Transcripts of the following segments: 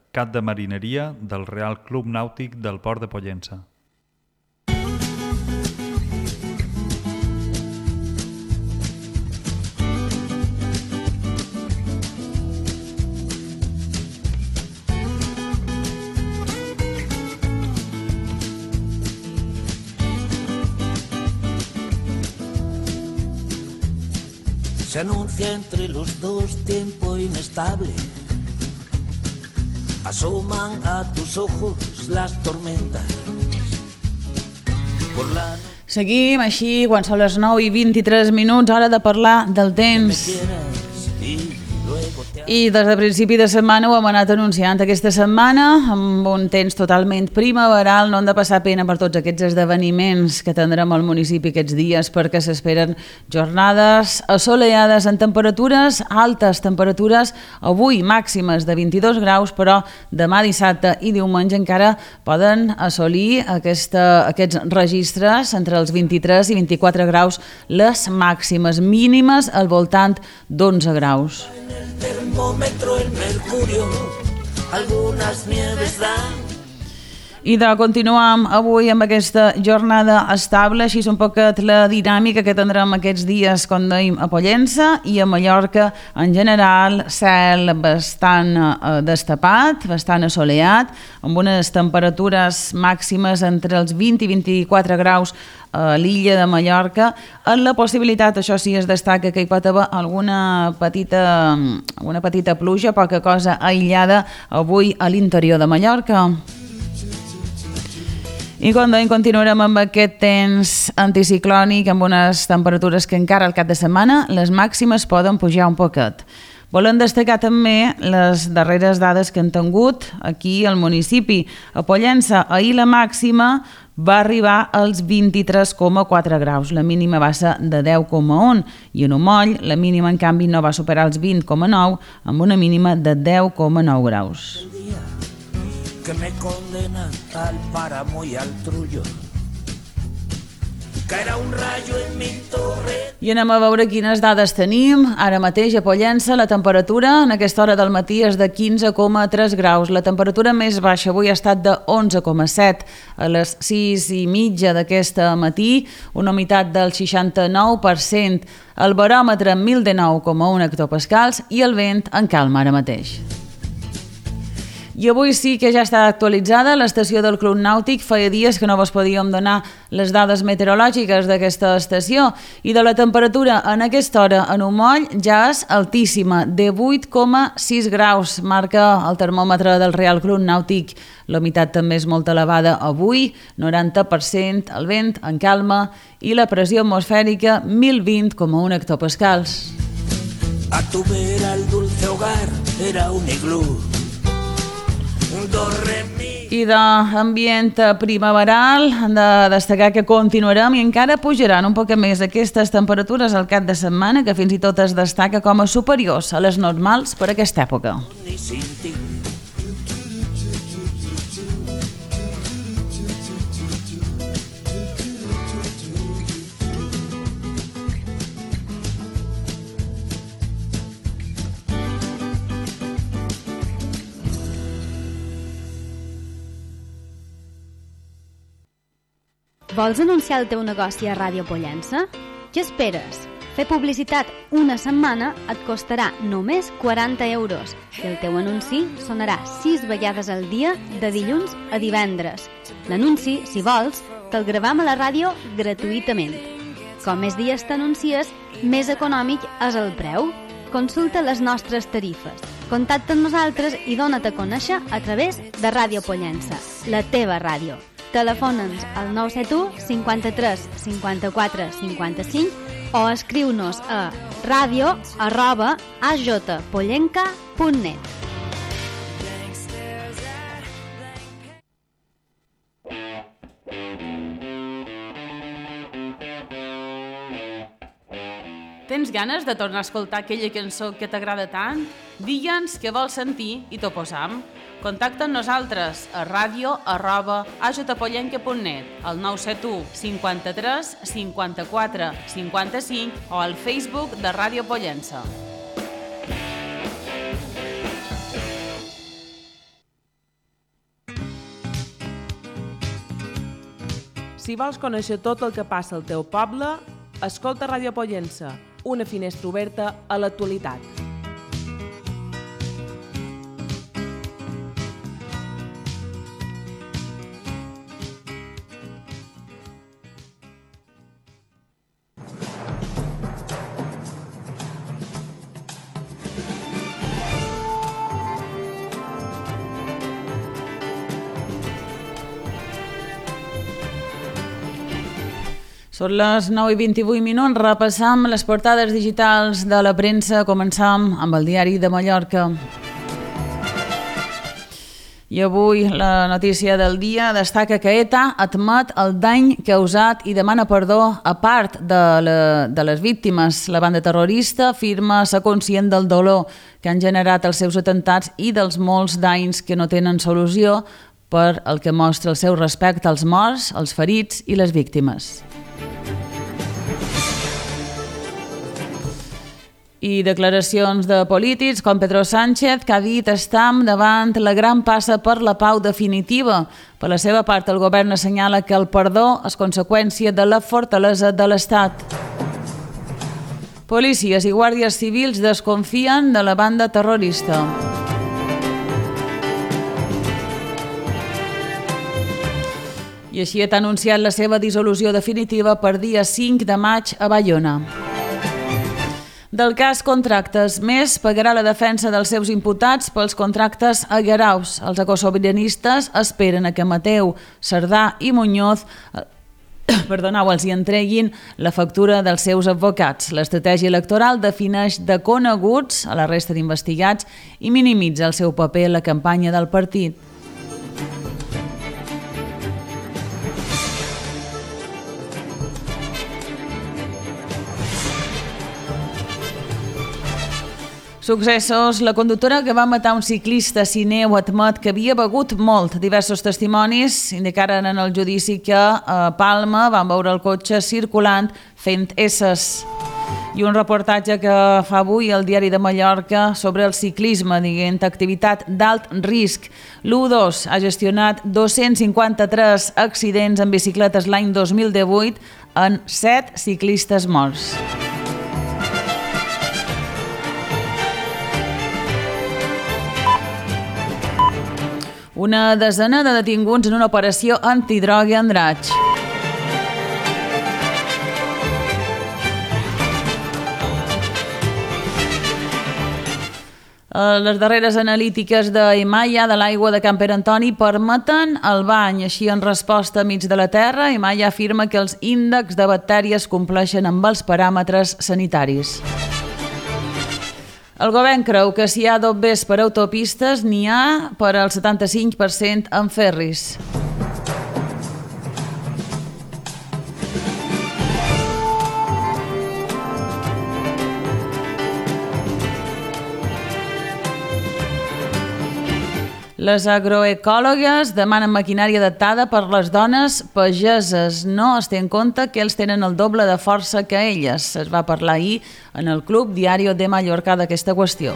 cap de marineria del Real Club Nàutic del Port de Pollença. Se anuncia entre los dos tiempo inestable. Asoman a tus ojos las tormentas. Seguim així, quan són les 9:23, hora de parlar del temps. I des de principi de setmana ho hem anat anunciant aquesta setmana, amb un temps totalment primaveral. No han de passar pena per tots aquests esdeveniments que tindrem al municipi aquests dies, perquè s'esperen jornades assolellades amb temperatures altes, temperatures avui màximes de 22 graus, però demà dissabte i diumenge encara poden assolir aquests registres entre els 23 i 24 graus, les màximes, mínimes al voltant d'11 graus. Termómetro, el mercurio, algunas nieves dan. I de continuar avui amb aquesta jornada estable, així és un poquet la dinàmica que tindrem aquests dies, com dèiem, a Pollença i a Mallorca en general, cel bastant destapat, bastant assolellat, amb unes temperatures màximes entre els 20 i 24 graus a l'illa de Mallorca. En la possibilitat, això sí, es destaca que hi pot haver alguna petita pluja, poca cosa aïllada avui a l'interior de Mallorca. I com dèiem, continuarem amb aquest temps anticiclònic, amb unes temperatures que encara al cap de setmana les màximes poden pujar un poquet. Volem destacar també les darreres dades que han tingut aquí al municipi. A Pollença, ahir la màxima va arribar als 23,4 graus, la mínima va ser de 10,1 i en Omoll la mínima en canvi no va superar els 20,9 amb una mínima de 10,9 graus. Que me condena al páramo y al trullo. Caerá un rayo en mi torre. I anem a veure quines dades tenim. Ara mateix a Pollença la temperatura en aquesta hora del matí és de 15,3 graus. La temperatura més baixa avui ha estat de 11,7 a les 6:30 d'aquest matí, una humitat del 69%, el baròmetre 1019,1 hectopascals i el vent en calma ara mateix. I avui sí que ja està actualitzada l'estació del Club Nàutic. Feia dies que no vos podíem donar les dades meteorològiques d'aquesta estació. I de la temperatura en aquesta hora en Omoll ja és altíssima, de 8,6 graus, marca el termòmetre del Real Club Nàutic. La humitat també és molt elevada avui, 90%, el vent en calma i la pressió atmosfèrica 1020,1 hectopascals. A tu vera el dulce hogar era un iglú. I d'ambient primaveral hem de destacar que continuarem i encara pujaran un poc més aquestes temperatures al cap de setmana, que fins i tot es destaca com a superiors a les normals per aquesta època. Vols anunciar el teu negoci a Ràdio Pollença? Què esperes? Fer publicitat una setmana et costarà només 40 euros i el teu anunci sonarà 6 vegades al dia de dilluns a divendres. L'anunci, si vols, te'l gravam a la ràdio gratuïtament. Com més dies t'anuncies, més econòmic és el preu. Consulta les nostres tarifes. Contacta amb nosaltres i dona't a conèixer a través de Ràdio Pollença, la teva ràdio. Telefona'ns al 971 53 54 55 o escriu-nos a radio@ajpollenca.net. Tens ganes de tornar a escoltar aquella cançó que t'agrada tant? Digue'ns què vols sentir i t'ho posam. Contacta amb nosaltres a radio@ajpollenca.net, al 971 53 54 55 o al Facebook de Ràdio Pollença. Si vols conèixer tot el que passa al teu poble, escolta Ràdio Pollença, una finestra oberta a l'actualitat. Són les 9:28, repassam les portades digitals de la premsa. Començam amb el Diari de Mallorca. I avui la notícia del dia destaca que ETA admet el dany causat i demana perdó a part de les víctimes. La banda terrorista afirma ser conscient del dolor que han generat els seus atemptats i dels molts danys que no tenen solució, per el que mostra el seu respecte als morts, als ferits i les víctimes. I declaracions de polítics com Pedro Sánchez, que ha dit estam davant la gran passa per la pau definitiva. Per la seva part, el govern assenyala que el perdó és conseqüència de la fortalesa de l'Estat. Policies i guàrdies civils desconfien de la banda terrorista. I així ha anunciat la seva dissolució definitiva per dia 5 de maig a Baiona. Del cas contractes, Més pagarà la defensa dels seus imputats pels contractes a Gueraus. Els ecosobiranistes esperen a que Mateu, Cerdà i Muñoz els hi entreguin la factura dels seus advocats. L'estratègia electoral defineix de coneguts a la resta d'investigats i minimitza el seu paper en la campanya del partit. Successos. La conductora que va matar un ciclista a Sineu admet que havia begut molt. Diversos testimonis indicaren en el judici que a Palma van veure el cotxe circulant fent esses. I un reportatge que fa avui el Diari de Mallorca sobre el ciclisme, dient activitat d'alt risc. L'U2 ha gestionat 253 accidents en bicicletes l'any 2018 en 7 ciclistes morts. Una desena de detinguts en una operació antidroga a Andratx. Les darreres analítiques d'Emaia de l'aigua de Can Pere Antoni permeten el bany. Així, en resposta a mig de la terra,Emaia afirma que els índexs de bactèries compleixen amb els paràmetres sanitaris. El govern creu que si hi ha dobbers per autopistes, n'hi ha per al 75% en ferris. Les agroecòlogues demanen maquinària adaptada per les dones pageses. No es té en compte que ells tenen el doble de força que elles. Es va parlar ahir en el Club Diario de Mallorca d'aquesta qüestió.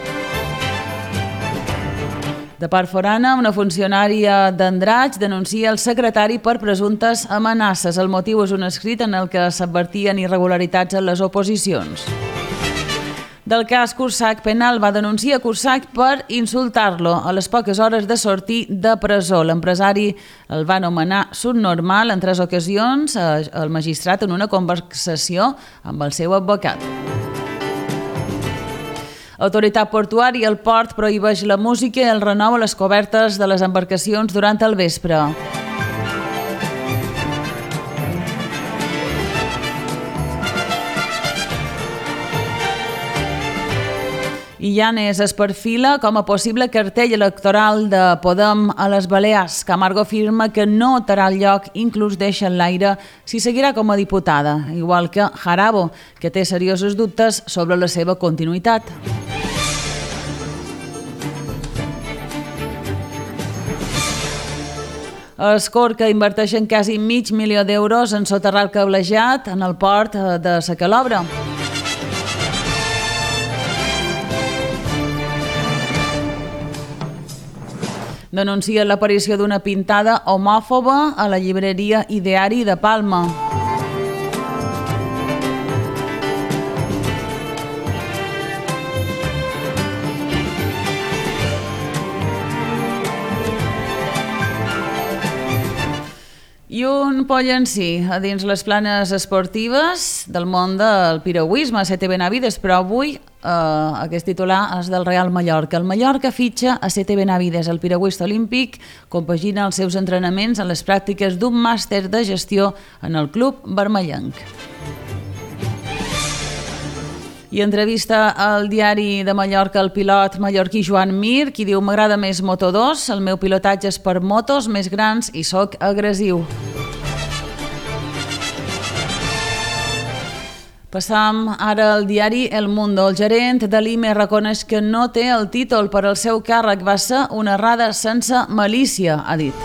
De part forana, una funcionària d'Andratx denuncia el secretari per presumptes amenaces. El motiu és un escrit en el que s'advertien irregularitats en les oposicions. Del cas Cursac, Penal va denunciar Cursac per insultar-lo a les poques hores de sortir de presó. L'empresari el va anomenar subnormal en 3 ocasions el magistrat en una conversació amb el seu advocat. Autoritat portuària al port prohibeix la música i el renou a les cobertes de les embarcacions durant el vespre. I Llanes es perfila com a possible cartell electoral de Podem a les Balears. Camargo afirma que no terà el lloc, inclús deixa en l'aire si seguirà com a diputada, igual que Jarabo, que té seriosos dubtes sobre la seva continuïtat. Escorca inverteixen quasi $500.000 en soterrar el cablejat en el port de Sa Calobra. denuncien l'aparició d'una pintada homòfoba a la llibreria Ideari de Palma. I un pollencí a dins les planes esportives del món del piragüisme a CT Benavides, però avui aquest titular és del Real Mallorca. El Mallorca fitxa a CT Benavides. El piragüista olímpic compagina els seus entrenaments en les pràctiques d'un màster de gestió en el club vermellenc. I entrevista al diari de Mallorca el pilot mallorquí Joan Mir, qui diu: m'agrada més Moto2, el meu pilotatge és per motos més grans i soc agressiu. Passam ara al diari El Mundo. El gerent de l'IME reconeix que no té el títol per al seu càrrec. Va ser una errada sense malícia, ha dit.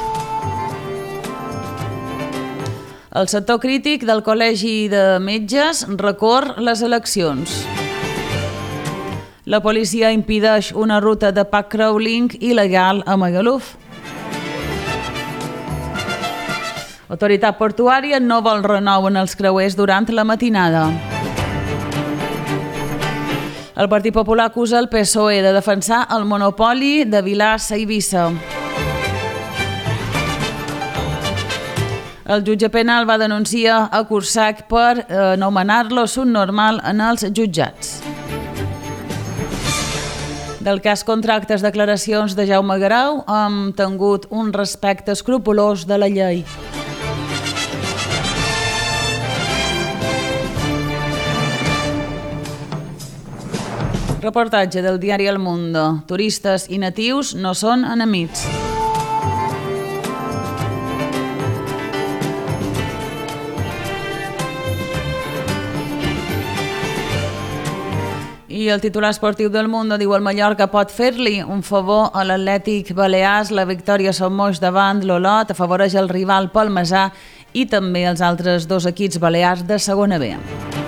El sector crític del Col·legi de Metges recor les eleccions. La policia impedeix una ruta de pack crawling il·legal a Magaluf. L'autoritat portuària no vol renou en els creuers durant la matinada. El Partit Popular acusa el PSOE de defensar el monopoli de Vilars a Eivissa. El jutge penal va denunciar a Cursac per anomenar-lo subnormal en els jutjats. Del cas contractes declaracions de Jaume Garau hem tingut un respecte escrupolós de la llei. Reportatge del diari El Mundo. Turistes i natius no són enemics. I el titular esportiu del Mundo diu: el Mallorca pot fer-li un favor a l'Atlètic Balears. La victòria Son Moix davant l'Olot afavoreix el rival palmesà i també els altres dos equips balears de segona B.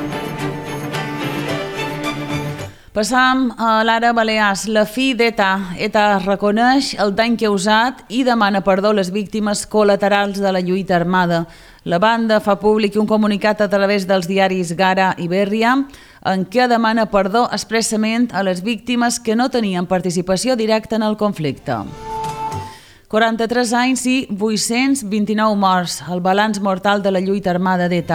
Passam a l'ara Balears. La fi d'ETA. ETA reconeix el dany causat i demana perdó a les víctimes col·laterals de la lluita armada. La banda fa públic un comunicat a través dels diaris Gara i Berria en què demana perdó expressament a les víctimes que no tenien participació directa en el conflicte. 43 anys i 829 morts, el balanç mortal de la lluita armada d'ETA.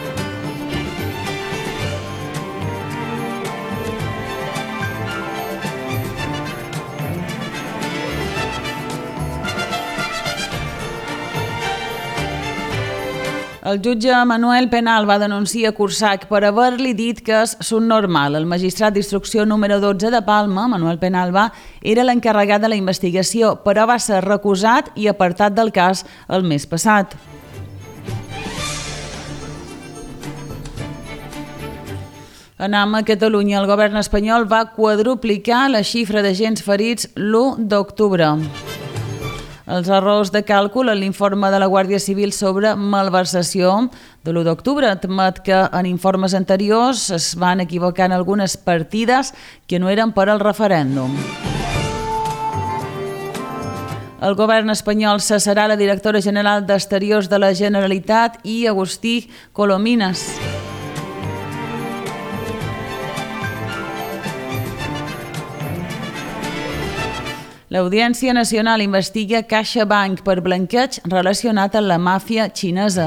El jutge Manuel Penal va denunciar Cursac per haver-li dit que és subnormal. El magistrat d'instrucció número 12 de Palma, Manuel Penalba, era l'encarregat de la investigació, però va ser recusat i apartat del cas el mes passat. Anem a Catalunya. El govern espanyol va quadruplicar la xifra d'agents ferits l'1 d'octubre. Els errors de càlcul en l'informe de la Guàrdia Civil sobre malversació de l'1 d'octubre admet que en informes anteriors es van equivocar en algunes partides que no eren per al referèndum. El govern espanyol cessarà la directora general d'Exteriors de la Generalitat i Agustí Colomines. L'Audiència Nacional investiga CaixaBank per blanqueig relacionat amb la màfia xinesa.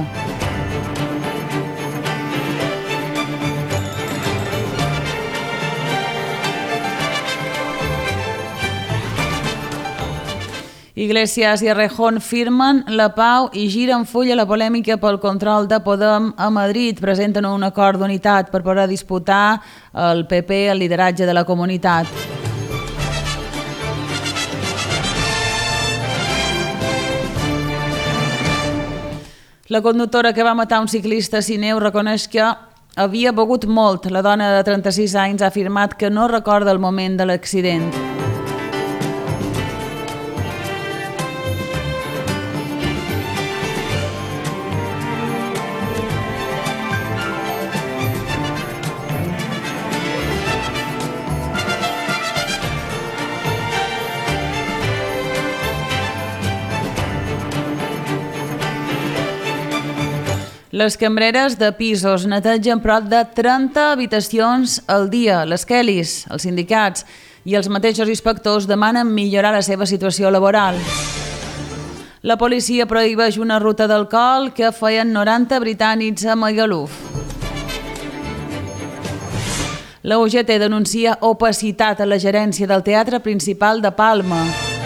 Iglesias i Errejón firmen la pau i giren full a la polèmica pel control de Podem a Madrid. Presenten un acord d'unitat per poder disputar el PP el lideratge de la comunitat. La conductora que va matar un ciclista a Sineu reconeix que havia begut molt. La dona de 36 anys ha afirmat que no recorda el moment de l'accident. Les cambreres de pisos netegen prop de 30 habitacions al dia. Les Kellys, els sindicats i els mateixos inspectors demanen millorar la seva situació laboral. La policia prohibeix una ruta d'alcohol que feien 90 britànics a Magaluf. La UGT denuncia opacitat a la gerència del Teatre Principal de Palma.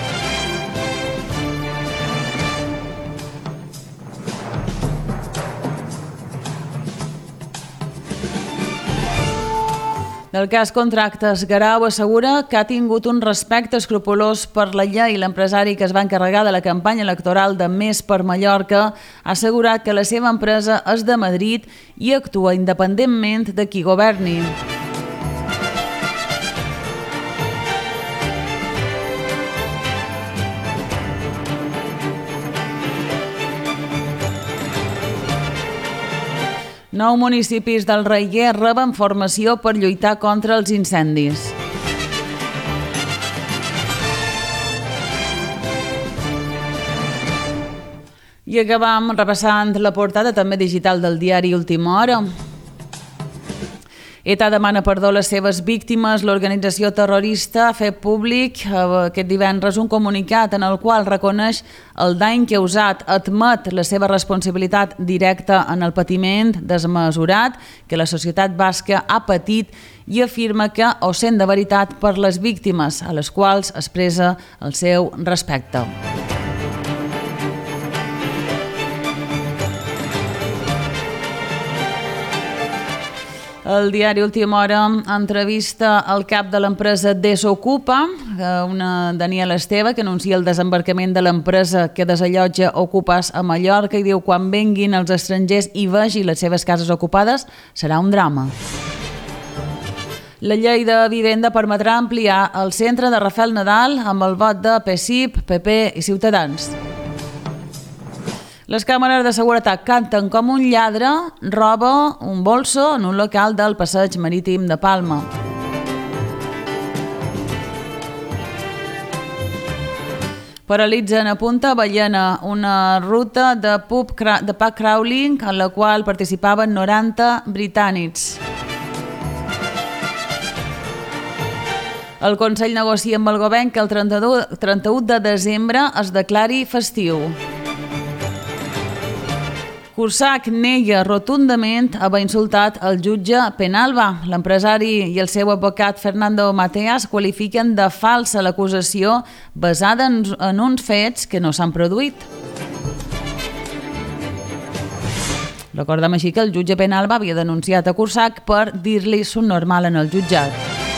Del cas Contractes, Garau assegura que ha tingut un respecte escrupolós per la llei. L'empresari que es va encarregar de la campanya electoral de Més per Mallorca ha assegurat que la seva empresa és de Madrid i actua independentment de qui governi. Nou municipis del Reguer reben formació per lluitar contra els incendis. I acabam repassant la portada també digital del diari Última Hora. ETA demana perdó a les seves víctimes. L'organització terrorista ha fet públic aquest divendres un comunicat en el qual reconeix el dany causat, admet la seva responsabilitat directa en el patiment desmesurat que la societat basca ha patit i afirma que ho sent de veritat per les víctimes, a les quals expressa el seu respecte. El diari Última Hora entrevista el cap de l'empresa Desocupa, una Daniela Esteve, que anuncia el desembarcament de l'empresa que desallotja ocupes a Mallorca i diu quan venguin els estrangers i vegin les seves cases ocupades serà un drama. La llei de vivenda permetrà ampliar el centre de Rafael Nadal amb el vot de PSIP, PP i Ciutadans. Les càmeres de seguretat canten com un lladre roba un bolso en un local del passeig marítim de Palma. Paralitzen a Punta Ballena una ruta de pub crawling en la qual participaven 90 britànics. El Consell negocia amb el govern que el 31 de desembre es declari festiu. Cursac nega rotundament haver insultat el jutge Penalba. L'empresari i el seu advocat Fernando Mateas qualifiquen de falsa l'acusació basada en uns fets que no s'han produït. Recordem així que el jutge Penalba havia denunciat a Cursac per dir-li subnormal en el jutjat.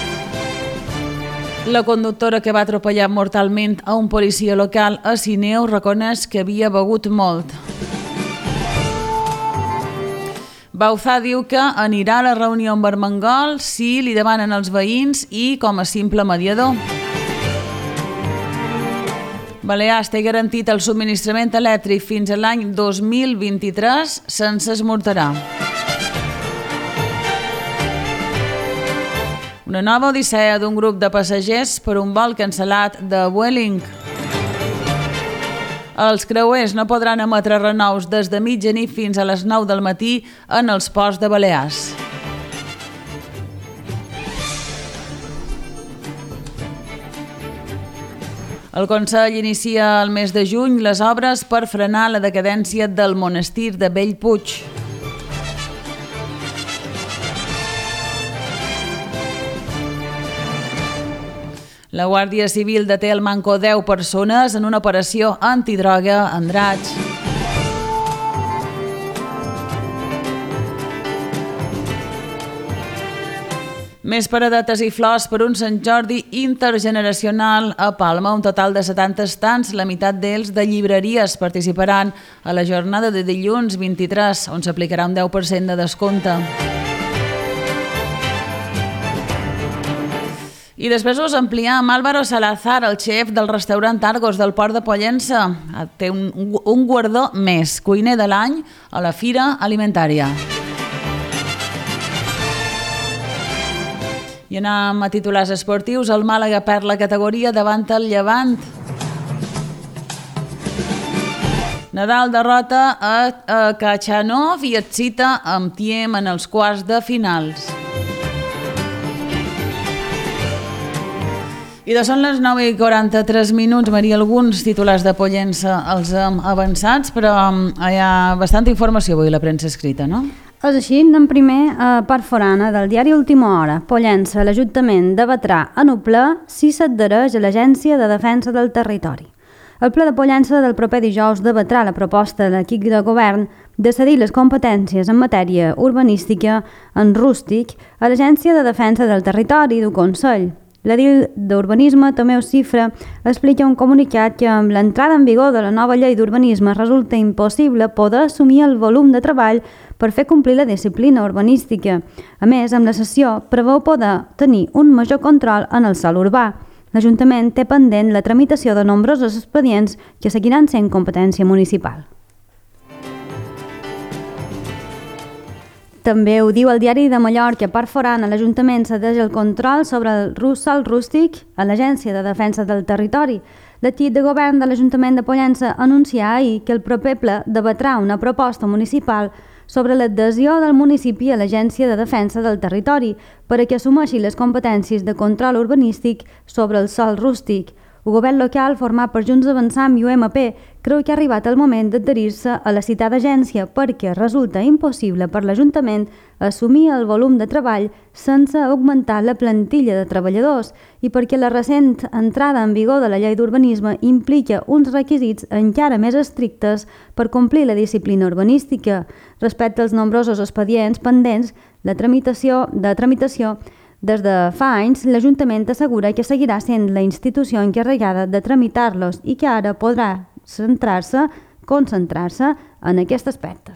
La conductora que va atropellar mortalment a un policia local a Sineu reconeix que havia begut molt. Bauzá diu que anirà a la reunió amb Armengol si li demanen els veïns i com a simple mediador. Balears té garantit el subministrament elèctric fins a l'any 2023 sense esmorterar. Una nova odissea d'un grup de passatgers per un vol cancel·lat de Vueling. Els creuers no podran emetre renous des de mitjanit fins a les 9 del matí en els ports de Balears. El Consell inicia el mes de juny les obres per frenar la decadència del monestir de Bellpuig. La Guàrdia Civil deté al manco 10 persones en una operació antidroga a Andratx. Més paradetes i flors per un Sant Jordi intergeneracional a Palma. Un total de 70 estants, la meitat d'ells de llibreries, participaran a la jornada de dilluns 23, on s'aplicarà un 10% de descompte. I després us ampliem amb Álvaro Salazar, el xef del restaurant Argos del Port de Pollença. Té un guardó més, cuiner de l'any a la Fira Alimentària. I anem a titulars esportius. El Màlaga perd la categoria davant el Llevant. Nadal derrota a Kachanov i et cita amb Thiem en els quarts de finals. I són les 9:43 minuts, Maria. Alguns titulars de Pollença els hem avançats, però hi ha bastanta informació avui a la premsa escrita, no? És així, anem primer a part forana del diari Última Hora. Pollença, l'Ajuntament debatrà en un ple si s'adhereix a l'Agència de Defensa del Territori. El ple de Pollença del proper dijous debatrà la proposta de l'equip de govern de cedir les competències en matèria urbanística en rústic a l'Agència de Defensa del Territori del Consell. L'edil d'Urbanisme, Tomeu Cifra, explica un comunicat que amb l'entrada en vigor de la nova llei d'urbanisme resulta impossible poder assumir el volum de treball per fer complir la disciplina urbanística. A més, amb la sessió preveu poder tenir un major control en el sòl urbà. L'Ajuntament té pendent la tramitació de nombrosos expedients que seguiran sent competència municipal. També ho diu el diari de Mallorca. A part forana, l'Ajuntament cedeix el control sobre el sòl rústic a l'Agència de Defensa del Territori. L'equip de govern de l'Ajuntament de Pollença anuncià ahir que el proper ple debatrà una proposta municipal sobre l'adhesió del municipi a l'Agència de Defensa del Territori per a que assumeixi les competències de control urbanístic sobre el sòl rústic. El govern local, format per Junts d'Avançam i UMP, creu que ha arribat el moment d'adherir-se a la citada agència perquè resulta impossible per l'Ajuntament assumir el volum de treball sense augmentar la plantilla de treballadors i perquè la recent entrada en vigor de la llei d'urbanisme implica uns requisits encara més estrictes per complir la disciplina urbanística. Respecte als nombrosos expedients pendents, la tramitació des de fa anys, l'Ajuntament assegura que seguirà sent la institució encarregada de tramitar-los i que ara podrà concentrar-se en aquest aspecte.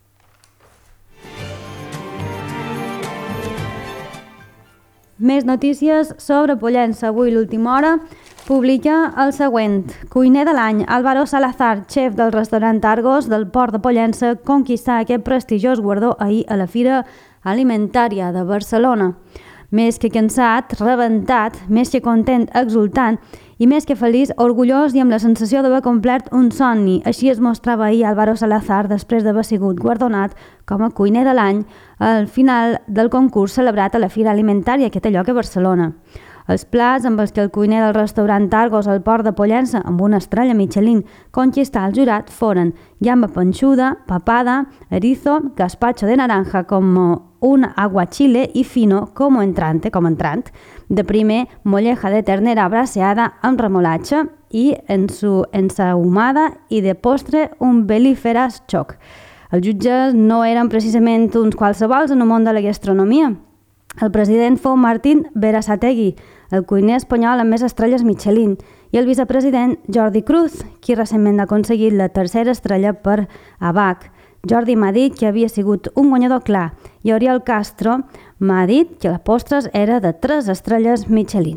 Més notícies sobre Pollença. Avui l'Última Hora publica el següent. Cuiner de l'any, Álvaro Salazar, xef del restaurant Argos del Port de Pollença, conquistà aquest prestigiós guardó ahir a la Fira Alimentària de Barcelona. Més que cansat, rebentat, més que content, exultant i més que feliç, orgullós i amb la sensació d'haver complert un somni. Així es mostrava ahir Álvaro Salazar després d'haver sigut guardonat com a cuiner de l'any al final del concurs celebrat a la Fira Alimentària que té lloc a Barcelona. Els plats amb els que el cuiner del restaurant Argos al Port de Pollença, amb una estrella Michelin, conquistà el jurat foren gamba panxuda, papada, erizo, gazpacho de naranja com un aguachile i fino com entrant. De primer, molleja de ternera braseada amb remolatge i ensahumada i de postre un belíferas choc. Els jutges no eren precisament uns qualsevols en el món de la gastronomia. El president fou Martín Berasategui, el cuiner espanyol amb més estrelles Michelin, i el vicepresident Jordi Cruz, qui recentment ha aconseguit la tercera estrella per ABAC. Jordi m'ha dit que havia sigut un guanyador clar i Oriol Castro m'ha dit que la postres era de 3 estrelles Michelin.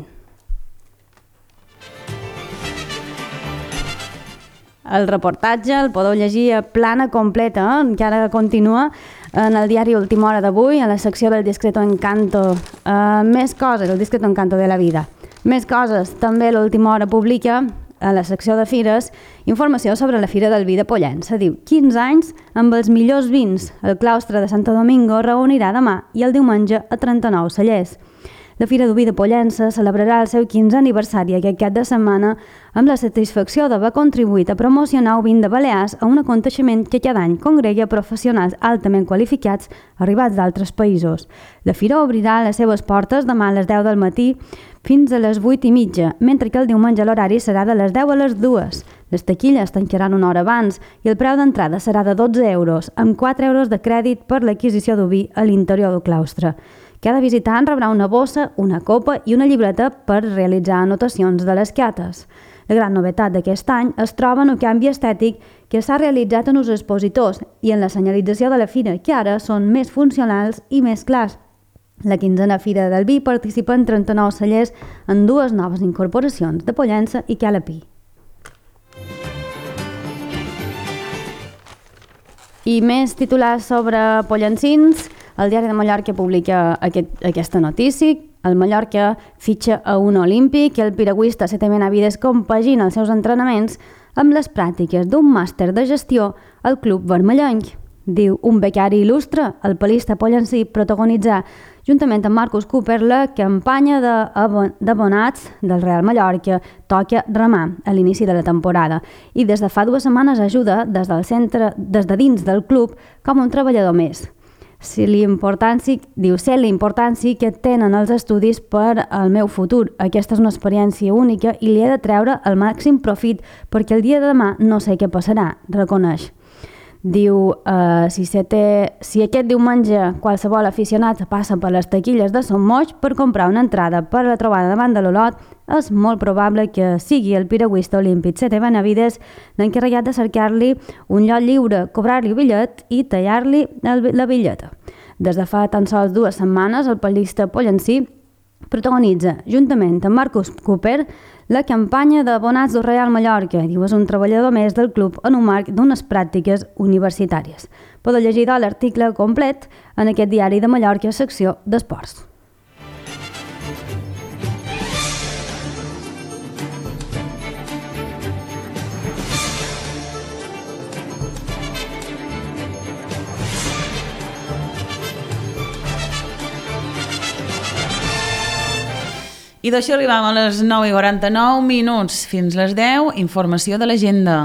El reportatge el podeu llegir a plana completa, encara continua en el diari Última Hora d'avui, a la secció del Discreto Encanto. Més coses, el Discreto Encanto de la vida. Més coses, també l'Última Hora publica a la secció de fires informació sobre la Fira del Vi de Pollença. Diu, 15 anys amb els millors vins. El claustre de Santo Domingo reunirà demà i el diumenge a 39 cellers. La Fira del Vi de Pollença celebrarà el seu 15è aniversari aquest cap de setmana amb la satisfacció d'haver contribuït a promocionar el vin de Balears a un aconteixement que cada any congrega professionals altament qualificats arribats d'altres països. La Fira obrirà les seves portes demà a les 10 del matí fins a les 8:30, mentre que el diumenge l'horari serà de les 10 a les 2. Les taquilles tancaran una hora abans i el preu d'entrada serà de 12 euros, amb 4 euros de crèdit per l'adquisició del vi a l'interior del claustre. Cada visitant rebrà una bossa, una copa i una llibreta per realitzar anotacions de les cates. La gran novetat d'aquest any es troba en el canvi estètic que s'ha realitzat en els expositors i en la senyalització de la fira, que ara són més funcionals i més clars. La 15a Fira del Vi participen 39 cellers en 2 noves incorporacions de Pollença i Calapí. I més titulars sobre pollencins. El diari de Mallorca publica aquesta notícia. El Mallorca fitxa a un olímpic i el piragüista Sete Benavides compagina els seus entrenaments amb les pràctiques d'un màster de gestió al Club Vermellenc. Diu un becari il·lustre, el palista pollencí, protagonitzar juntament amb Marcus Cooper la campanya d'abonats del Real Mallorca Toca remar a l'inici de la temporada i des de fa 2 setmanes ajuda des de dins del club com un treballador més. Sé la importància que tenen els estudis per al meu futur. Aquesta és una experiència única i li he de treure el màxim profit perquè el dia de demà no sé què passarà, reconeix. Diu, si aquest diumenge qualsevol aficionat passa per les taquilles de Son Moix per comprar una entrada per a la trobada davant de l'Olot, és molt probable que sigui el piragüista olímpic Sete Benavides l'encarregat de cercar-li un lloc lliure, cobrar-li el bitllet i tallar-li la bitlleta. Des de fa tan sols 2 setmanes, el palista pollencí protagonitza, juntament amb Marcus Cooper, la campanya d'abonats del Real Mallorca. Diu, és un treballador més del club en un marc d'unes pràctiques universitàries. Podeu llegir l'article complet en aquest diari de Mallorca, secció d'esports. I d'això arribam a les 9:49, fins les 10, informació de l'agenda.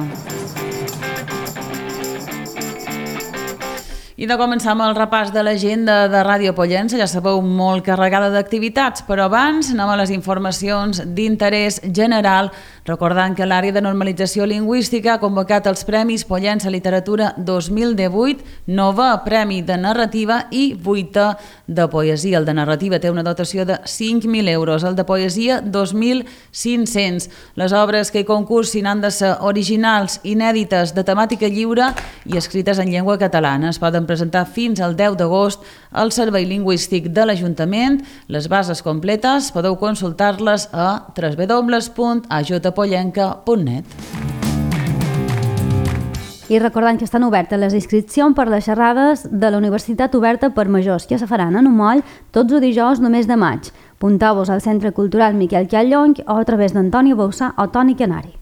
I de començar amb el repàs de l'agenda de Ràdio Pollença, ja sabeu, molt carregada d'activitats, però abans anem a les informacions d'interès general, recordant que l'àrea de normalització lingüística ha convocat els Premis Pollença Literatura 2018, 9è Premi de Narrativa i 8è de Poesia. El de Narrativa té una dotació de 5.000 euros, el de Poesia 2.500. Les obres que hi concursin han de ser originals, inèdites, de temàtica lliure i escrites en llengua catalana. Es poden presentar fins al 10 d'agost al Servei Lingüístic de l'Ajuntament. Les bases completes podeu consultar-les a www.ajpollenca.net. I recordant que estan obertes les inscripcions per les xerrades de la Universitat Oberta per Majors, que se faran a Numoll tots els dijous del mes de maig. Apunteu-vos al Centre Cultural Miquel Callonc o a través d'Antoni Boussà o Toni Canari.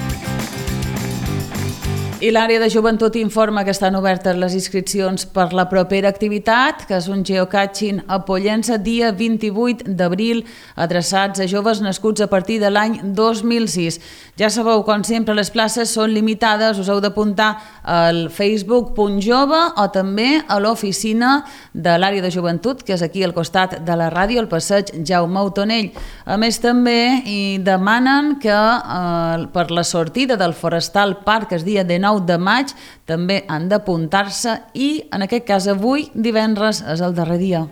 I l'àrea de joventut informa que estan obertes les inscripcions per la propera activitat, que és un geocaching a Pollença dia 28 d'abril, adreçats a joves nascuts a partir de l'any 2006. Ja sabeu, com sempre, les places són limitades, us heu d'apuntar al facebook.jove o també a l'oficina de l'àrea de joventut, que és aquí al costat de la ràdio, al passeig Jaume Autonell. A més, també hi demanen que per la sortida del Forestal Park, que és dia de 9 de maig, també han d'apuntar-se i, en aquest cas, avui, divendres, és el darrer dia.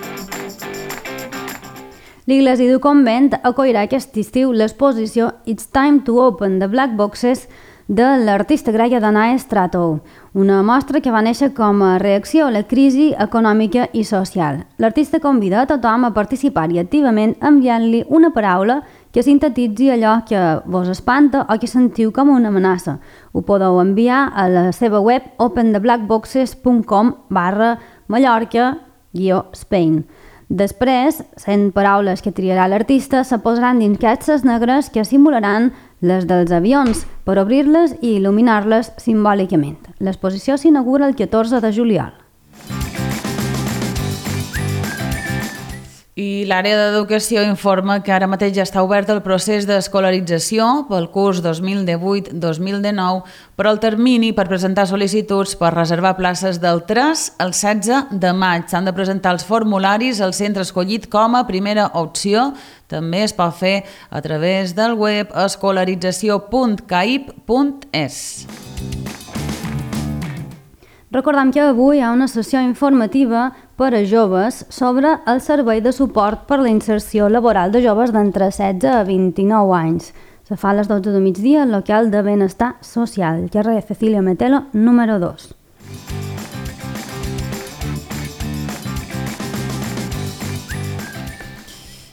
L'Iglesi du Convent acollirà aquest estiu l'exposició It's Time to Open the Black Boxes de l'artista grega Danae Stratou, una mostra que va néixer com a reacció a la crisi econòmica i social. L'artista convida a tothom a participar-hi activament enviant-li una paraula que sintetitzi allò que vos espanta o que sentiu com una amenaça. Ho podeu enviar a la seva web opentheblackboxes.com/Mallorca-Spain. Després, 100 paraules que triarà l'artista se posaran dins caixes negres que simularan les dels avions per obrir-les i il·luminar-les simbòlicament. L'exposició s'inaugura el 14 de juliol. I l'àrea d'educació informa que ara mateix ja està obert el procés d'escolarització pel curs 2018-2019, però el termini per presentar sol·licituds per reservar places del 3 al 16 de maig. S'han de presentar els formularis al centre escollit com a primera opció. També es pot fer a través del web escolarització.caip.es. Recordem que avui hi ha una sessió informativa per a joves sobre el servei de suport per a la inserció laboral de joves d'entre 16 a 29 anys. Se fa a les 12 del migdia al local de benestar social, carrer Cecília Metelo, número 2.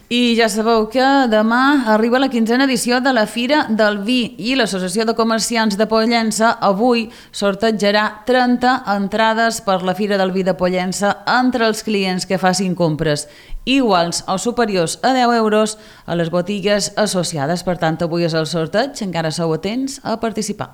I ja sabeu que demà arriba la 15a edició de la Fira del Vi i l'Associació de Comerciants de Pollença avui sortejarà 30 entrades per la Fira del Vi de Pollença entre els clients que facin compres iguals o superiors a 10 euros a les botigues associades. Per tant, avui és el sorteig, encara sou atents a participar.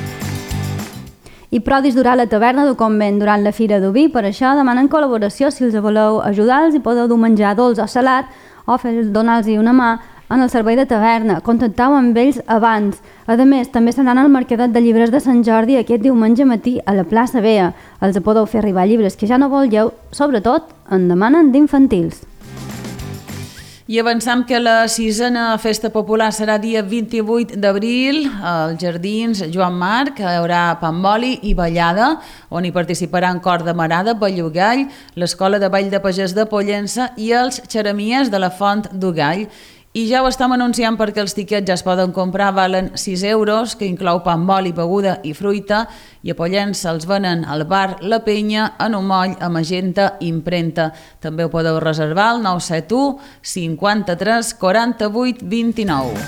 I Prodis durà la taverna del convent durant la Fira del Vi, per això demanen col·laboració si els voleu ajudar-los i podeu dur menjar dolç o salat o donar-los una mà en el servei de taverna. Contacteu amb ells abans. A més, també seran al Mercadet de Llibres de Sant Jordi aquest diumenge matí a la plaça Bea. Els podeu fer arribar llibres que ja no volgeu, sobretot en demanen d'infantils. I avançam que la 6a Festa Popular serà dia 28 d'abril als Jardins Joan Marc. Hi haurà pamboli i ballada, on hi participaran Cor de Marada, Ballugall, l'Escola de Ball de Pagès de Pollença i els Xeramies de la Font d'Ugall. I ja ho estem anunciant perquè els tiquets ja es poden comprar, valen 6 euros, que inclou pamboli, beguda i fruita, i a Pollença els venen al bar La Penya, en un moll, a Magenta, Imprenta. També ho podeu reservar al 971 53 48 29.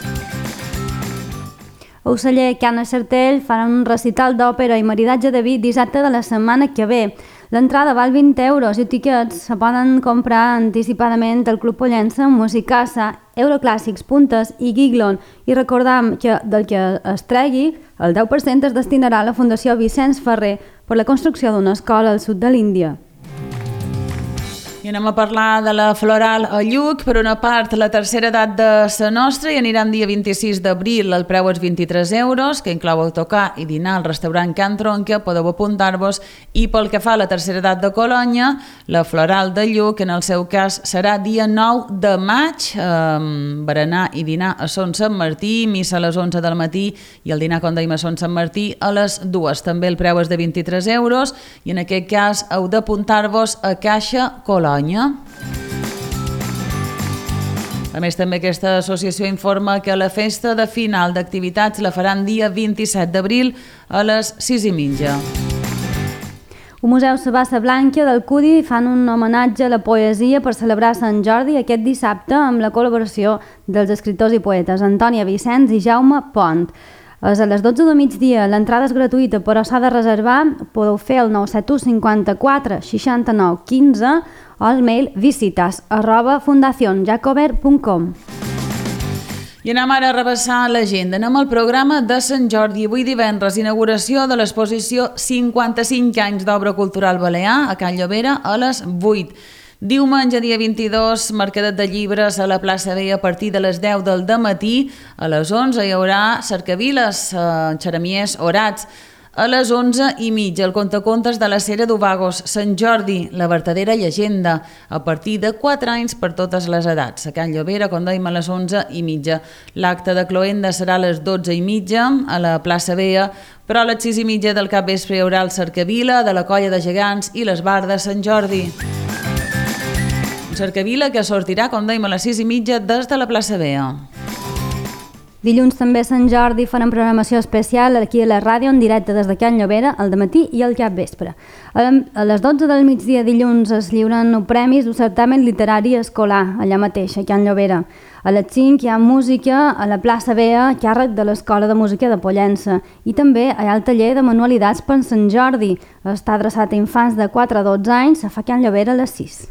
A Oceller, Cana Sartell faran un recital d'òpera i maridatge de vi dissabte de la setmana que ve. L'entrada val 20 euros i els tiquets se poden comprar anticipadament al Club Pollença, Musicassa, Euroclàssics, Puntes i Giglon. I recordam que del que es tregui, el 10% es destinarà a la Fundació Vicenç Ferrer per la construcció d'una escola al sud de l'Índia. I anem a parlar de la Floral a Lluc. Per una part, la tercera edat de Sa Nostra i aniran dia 26 d'abril. El preu és 23 euros, que inclou autocar i dinar al restaurant Can Tronca. Podeu apuntar-vos. I pel que fa a la tercera edat de Colònia, la Floral de Lluc, en el seu cas, serà dia 9 de maig. Berenar i dinar a Son Sant Martí, missa a les 11 del matí i el dinar, com dèiem, a Son Sant Martí a les 2. També el preu és de 23 euros i en aquest cas heu d'apuntar-vos a Caixa Colònia. A més, també aquesta associació informa que la festa de final d'activitats la faran dia 27 d'abril a les 6:30. El Museu Sabassa Blanca del Cudi fan un homenatge a la poesia per celebrar Sant Jordi aquest dissabte amb la col·laboració dels escriptors i poetes Antònia Vicenç i Jaume Pont. És a les 12 del migdia, l'entrada és gratuïta, però s'ha de reservar. Podeu fer el 971 54 69 15 o el mail visitas@fundacionjacober.com. I anem ara a repassar l'agenda. Anem al programa de Sant Jordi. Avui divendres, inauguració de l'exposició 55 anys d'obra cultural balear a Can Llobera a les 8. Diumenge, dia 22, Mercadet de Llibres a la plaça Bea a partir de les 10 del dematí. A les 11 hi haurà cercaviles, xeramies, orats. A les 11:30, el contacontes de la Cera d'Ovagos, Sant Jordi, la vertadera llegenda, a partir de 4 anys per totes les edats. A Can Llobera, com dèiem, a les 11:30. L'acte de cloenda serà a les 12:30 a la plaça Bea, però a les 6:30 del capvespre hi haurà el cercavila de la Colla de Gegants i l'Esbar de Sant Jordi. Un cercavila que sortirà, com dèiem, a les 6:30 des de la plaça Bea. Dilluns també a Sant Jordi farem programació especial aquí a la ràdio en directe des de Can Llobera al dematí i al capvespre. A les 12 del migdia dilluns es lliuren premis d'un certamen literari escolar allà mateix, a Can Llobera. A les 5 hi ha música a la plaça Bea, a càrrec de l'Escola de Música de Pollença. I també hi ha el taller de manualitats per Sant Jordi. Està adreçat a infants de 4 a 12 anys, se fa a Can Llobera a les 6.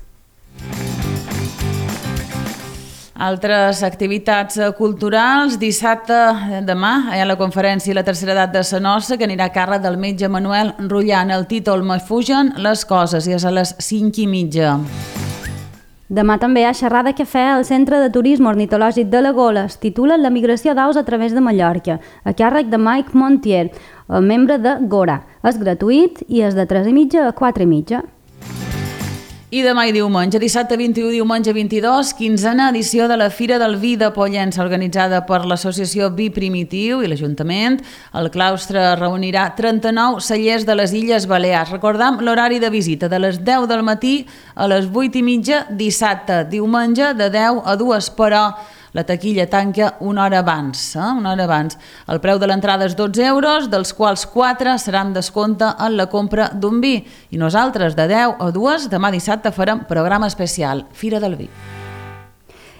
Altres activitats culturals. Dissabte, demà, hi ha la conferència La tercera edat de Sa Nostra, que anirà a càrrec del metge Manuel Rullant. El títol M'afugen les coses i és a les 5:30. Demà també hi ha xerrada cafè al Centre de Turisme Ornitològic de la Gola. Es titula La migració d'aus a través de Mallorca, a càrrec de Mike Montier, membre de Gora. És gratuït i és de 3:30 a 4:30. I demà i diumenge, dissabte 21, diumenge 22, 15a edició de la Fira del Vi de Pollença, organitzada per l'Associació Vi Primitiu i l'Ajuntament. El claustre reunirà 39 cellers de les Illes Balears. Recordam l'horari de visita, de les 10 del matí a les 8:30 dissabte, diumenge de 10 a 2, però la taquilla tanca una hora abans. El preu de l'entrada és 12 euros, dels quals 4 seran descompte en la compra d'un vi. I nosaltres, de 10 a 2, demà dissabte farem programa especial, Fira del Vi.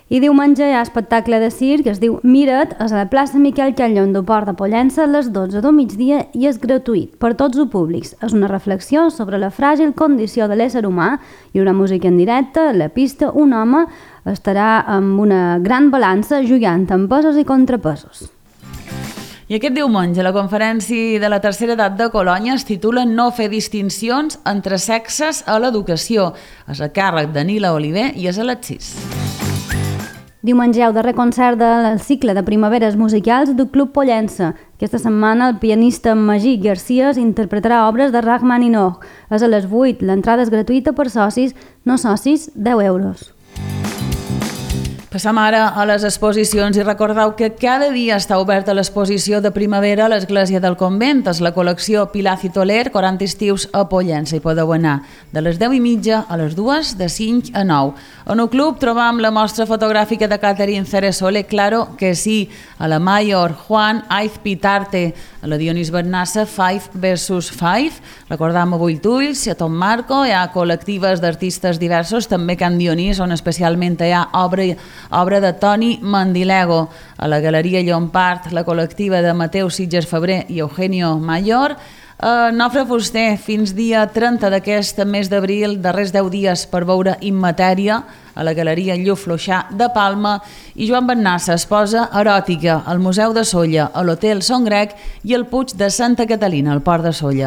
I diumenge hi ha espectacle de circ que es diu Mira't, és a la plaça Miquel Callón del Port de Pollença a les 12 del migdia i és gratuït per tots els públics. És una reflexió sobre la fràgil condició de l'ésser humà. Hi haurà música en directe, a la pista un home estarà amb una gran balança jugant amb pesos i contrapesos. I aquest diumenge la conferència de la tercera edat de Colònia es titula No fer distincions entre sexes a l'educació. És a càrrec de Nila Oliver i és a les 6. Diumenge hi ha el darrer concert del cicle de primaveres musicals del Club Pollença. Aquesta setmana el pianista Magí García interpretarà obres de Rachmaninoff. És a les 8. L'entrada és gratuïta per socis, no socis, 10 euros. Passam ara a les exposicions i recordeu que cada dia està oberta l'exposició de primavera a l'Església del Convent. És la col·lecció Pilar Citoler, 40 estius a Pollença. Hi podeu anar de les 10:30 a les 2, de 5 a 9. En el club trobam la mostra fotogràfica de Catherine Ceresole, Claro que sí, a la Mayor, Juan Aiz Pitarte, a la Dionís Bernassa, 5 vs 5. Recordam a Buitulls, a Tom Marco, hi ha col·lectives d'artistes diversos, també Can Dionís, on especialment hi ha obra de Toni Mandilego. A la Galeria Llompart, la col·lectiva de Mateu Sitges Febrer i Eugenio Mayor. Nofre Fuster, fins dia 30 d'aquest mes d'abril, darrers 10 dies per veure Immatèria, a la Galeria Llufloixà de Palma, i Joan Bernassa, esposa eròtica, al Museu de Sóller, a l'Hotel Son Grec i al Puig de Santa Catalina, al Port de Sóller.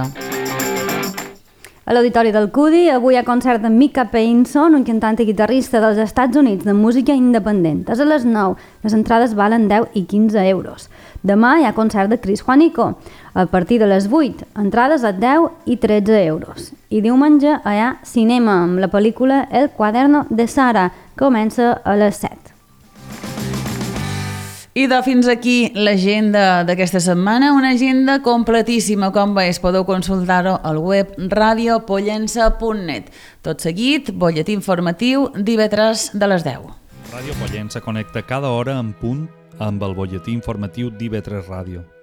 A l'Auditori del Cudi avui hi ha concert de Micah Painson, un cantant i guitarrista dels Estats Units de música independent. És a les 9. Les entrades valen 10 i 15 euros. Demà hi ha concert de Chris Juanico, a partir de les 8. Entrades a 10 i 13 euros. I diumenge hi ha cinema amb la pel·lícula El Cuaderno de Sara, que comença a les 7. I de fins aquí l'agenda d'aquesta setmana, una agenda completíssima, com veus, podeu consultar-ho al web radiopollença.net. Tot seguit, butlletí informatiu d'IV3 de les 10. Ràdio Pollença connecta cada hora en punt amb el butlletí informatiu d'IV3 Ràdio.